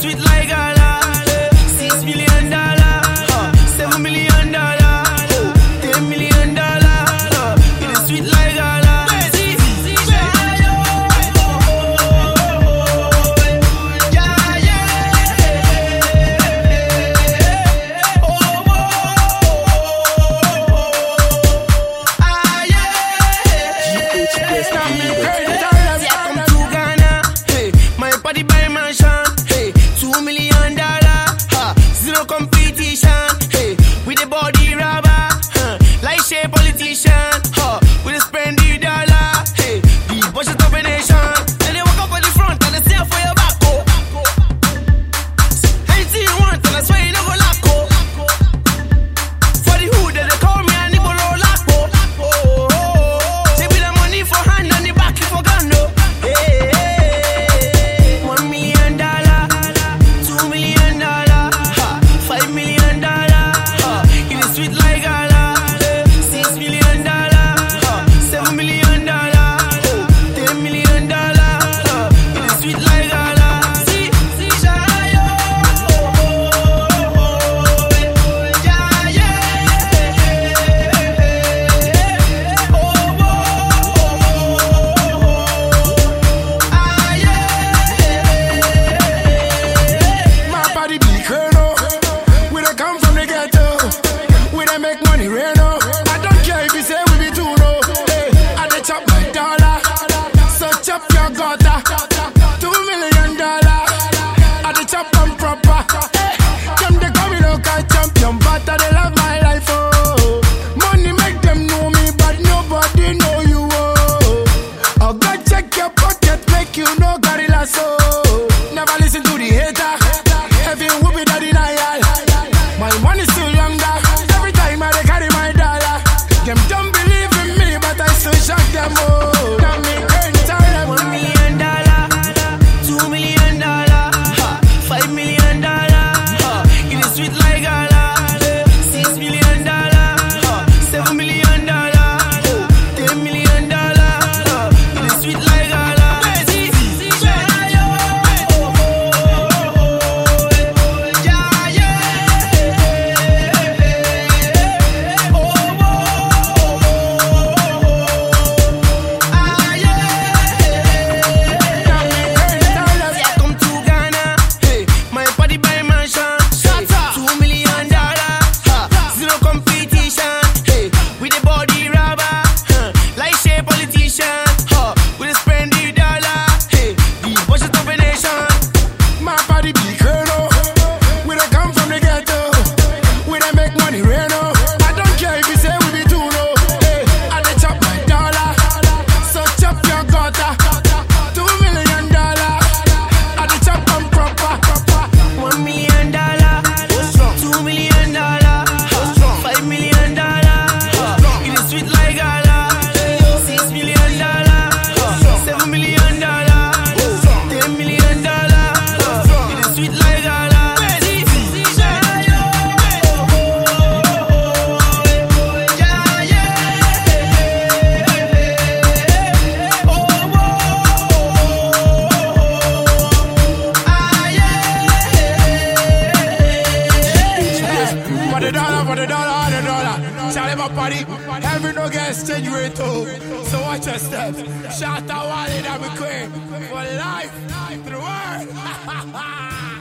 sweet like gala. $6 million, $7 million, $10 million. It is sweet like gala. $2 million, zero competition. Hey, with the body rubber, like shape politician. With the spend the dollar. Hey, the budget of a nation. And they walk up on the front and they say for your back. Anything you want, and I swear you don't go lack. For the hood, they call me and they go roll lack. They be the money for hand and the back for gun. Hey, $1 million. $2 million, $5 million, it is sweet like gala. $6 million, $7 million, $10 million, it is sweet like gala. My body be colonel. We don't come from the ghetto. We don't make money real, no. I don't care if you say we be too low. Hey, I dey chop my dollar. So chop your gutter. $2 million. I dey chop them proper. Hey, them they call me local champion, but I they love my life, oh. Money make them know me, but nobody know you, oh. Oh, God check your pocket, make you know gorilla, so. Never listen to the hater. Heavy whoopie daddy Nile. My money's still younger. Every time I carry my dollar. Them don't believe in me, but I still shock them all. Now me $1 million, $2 million, $5 million, it is sweet like gala. $6 million, $7 million, $10 million, it is sweet like gala. Every no get exchange rate too. So watch your steps. Shout out Wally that we queen for life through the world.